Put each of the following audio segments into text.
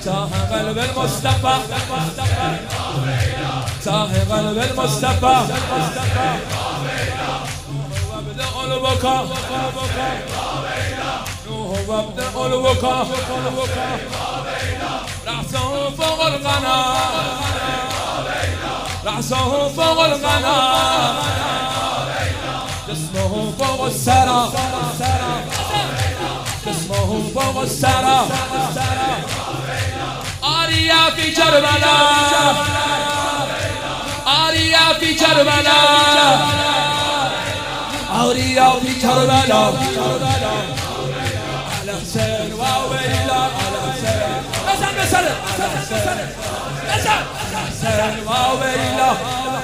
تاه قلب المصطفى تاه قلب المصطفى وابدأ البكاء وابدأ البكاء رأسه فوق القناة رأسه فوق القناة جسمه فوق السرى جسمه فوق السرى آريا في كربلاء آريا في كربلاء آريا في كربلاء على حسين وويلا على حسين نزل على حسين نزل على حسين وويلا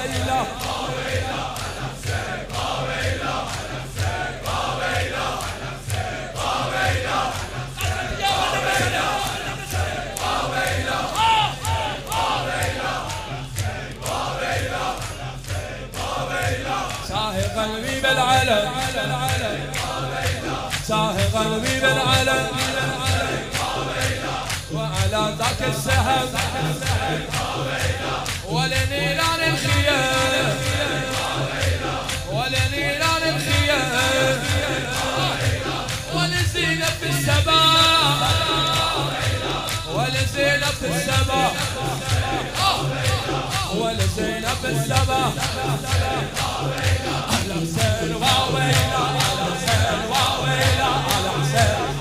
ساهي قلبي بالعلم ساهي قلبي بالعلم وعلى ذاك السهم ولنيران الخيام ولنيران الخيام ولزينب في السماء ولزينب في السماء ولزينب في السماء على حسين وويلا على حسين وويلا على حسين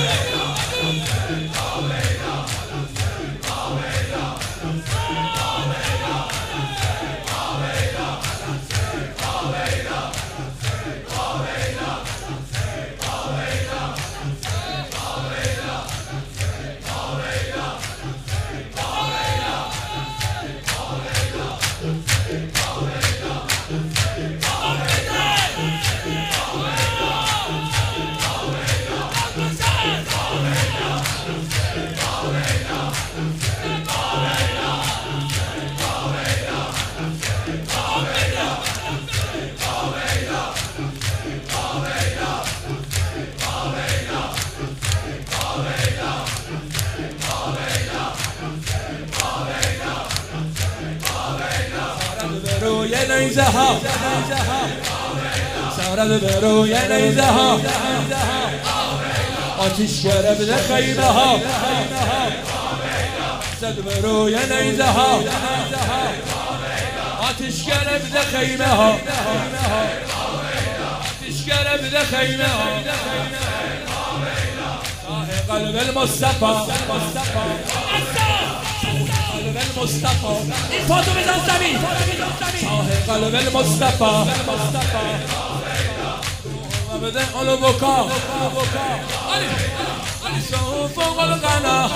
يا نيزها سارد برو يا نيزها وتشرب لخيمها سد برو يا نيزها وتشرب لخيمها تشرب لخيمها قلب المصطفى قلب المصطفى فاتو بزن زمین قلب المصطفى وابدأ البكاء رأسه فوق القناة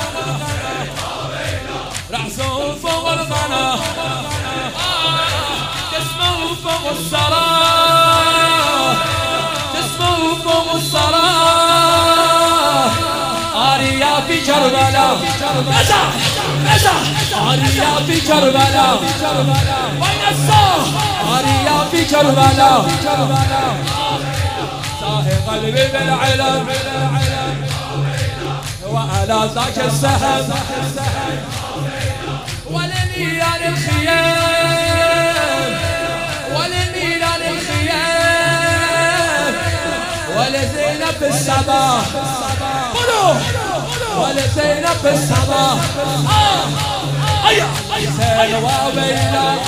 رأسه فوق القناة جسمه فوق الثرى جسمه فوق الثرى آريا في كربلاء آريا في كربلاء وين الصوت آريا في كربلاء ساهي قلبي بالعلم وعلى ذاك السهم ولنيران الخيام ولنيران الخيام ولزينب في السماء ولزينب في السماء حسين وويلا